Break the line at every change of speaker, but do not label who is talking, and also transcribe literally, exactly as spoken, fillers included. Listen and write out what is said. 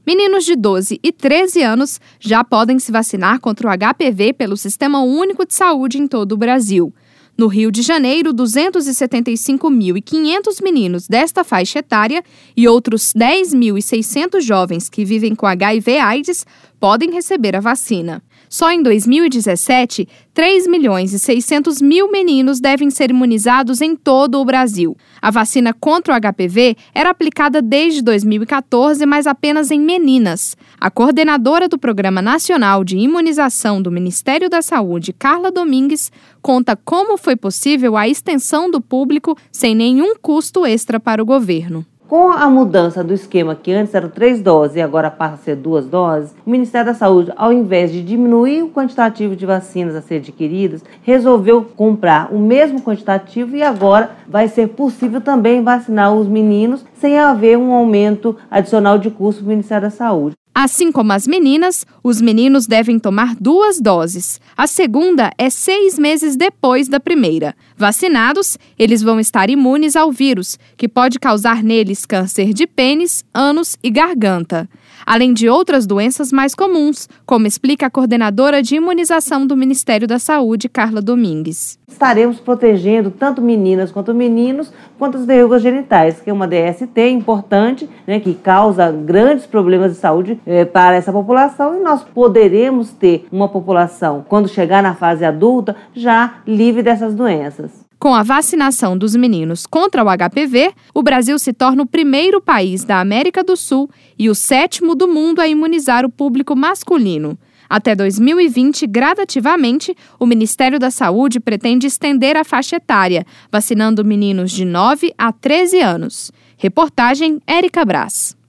Meninos de doze e treze anos já podem se vacinar contra o H P V pelo Sistema Único de Saúde em todo o Brasil. No Rio de Janeiro, duzentos e setenta e cinco mil e quinhentos meninos desta faixa etária e outros dez mil e seiscentos jovens que vivem com H I V/AIDS podem receber a vacina. Só em dois mil e dezessete, três milhões e seiscentos mil meninos devem ser imunizados em todo o Brasil. A vacina contra o H P V era aplicada desde dois mil e quatorze, mas apenas em meninas. A coordenadora do Programa Nacional de Imunização do Ministério da Saúde, Carla Domingues, conta como foi possível a extensão do público sem nenhum custo extra para o governo.
Com a mudança do esquema, que antes eram três doses e agora passa a ser duas doses, o Ministério da Saúde, ao invés de diminuir o quantitativo de vacinas a ser adquiridas, resolveu comprar o mesmo quantitativo e agora vai ser possível também vacinar os meninos sem haver um aumento adicional de custo para o Ministério da Saúde.
Assim como as meninas, os meninos devem tomar duas doses. A segunda é seis meses depois da primeira. Vacinados, eles vão estar imunes ao vírus, que pode causar neles câncer de pênis, ânus e garganta, além de outras doenças mais comuns, como explica a coordenadora de imunização do Ministério da Saúde, Carla Domingues.
Estaremos protegendo tanto meninas quanto meninos quanto as verrugas genitais, que é uma D S T importante, né, que causa grandes problemas de saúde é, para essa população, e nós poderemos ter uma população, quando chegar na fase adulta, já livre dessas doenças.
Com a vacinação dos meninos contra o H P V, o Brasil se torna o primeiro país da América do Sul e o sétimo do mundo a imunizar o público masculino. Até dois mil e vinte, gradativamente, o Ministério da Saúde pretende estender a faixa etária, vacinando meninos de nove a treze anos. Reportagem Érica Brás.